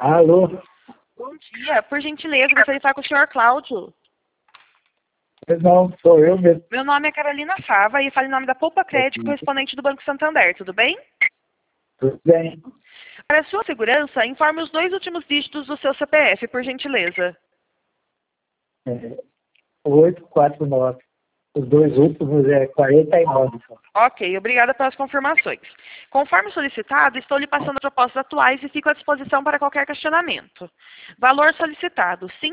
Alô? Bom dia. Por gentileza, gostaria de falar com o senhor Cláudio. Não, sou eu mesmo. Meu nome é Carolina Fava e falo em nome da Poupa Crédito, correspondente do Banco Santander. Tudo bem? Tudo bem? Para sua segurança, informe os 2 últimos dígitos do seu CPF, por gentileza. 849. Os dois últimos é 49. Ok, obrigada pelas confirmações. Conforme solicitado, estou lhe passando as propostas atuais e fico à disposição para qualquer questionamento. Valor solicitado, R$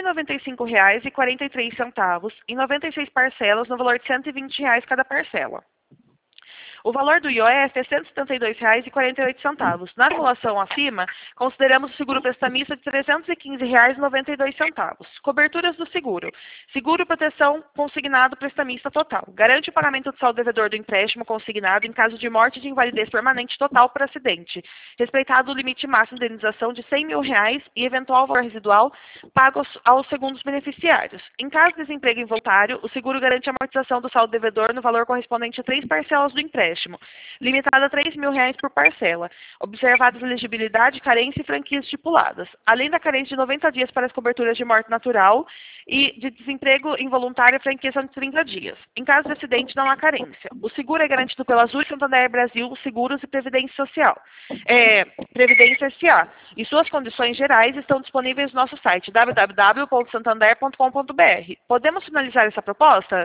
5.095,43, em 96 parcelas, no valor de R$ 120 cada parcela. O valor do IOF é R$ 172,48. Na simulação acima, consideramos o seguro prestamista de R$ 315,92. Coberturas do seguro. Seguro proteção consignado prestamista total. Garante o pagamento do saldo devedor do empréstimo consignado em caso de morte e de invalidez permanente total por acidente. Respeitado o limite máximo de indenização de R$ 100.000 e eventual valor residual pago aos segundos beneficiários. Em caso de desemprego involuntário, o seguro garante a amortização do saldo devedor no valor correspondente a 3 parcelas do empréstimo, limitada a R$ 3.000 por parcela, observadas elegibilidade, carência e franquias estipuladas, além da carência de 90 dias para as coberturas de morte natural e de desemprego involuntário, a franquia são de 30 dias. Em caso de acidente, não há carência. O seguro é garantido pela Azul Santander Brasil Seguros e Previdência Social, Previdência S.A. E suas condições gerais estão disponíveis no nosso site www.santander.com.br. Podemos finalizar essa proposta?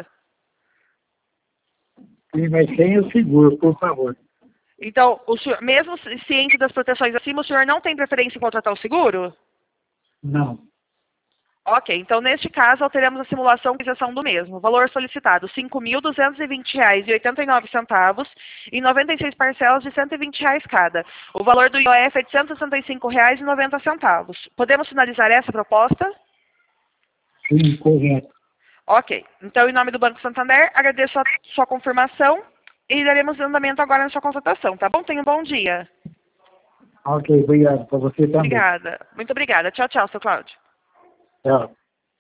Sim, mas sem o seguro, por favor. Então, o senhor, mesmo ciente das proteções acima, o senhor não tem preferência em contratar o seguro? Não. Ok, então neste caso alteramos a simulação com isenção do mesmo. Valor solicitado, R$ 5.220,89 em 96 parcelas de R$ 120 cada. O valor do IOF é de R$ 165,90. Podemos finalizar essa proposta? Sim, correto. Ok, então em nome do Banco Santander, agradeço a sua confirmação e daremos andamento agora na sua consultação, tá bom? Tenha um bom dia. Ok, obrigado. Para você também. Obrigada. Muito obrigada. Tchau, tchau, seu Cláudio. Tchau.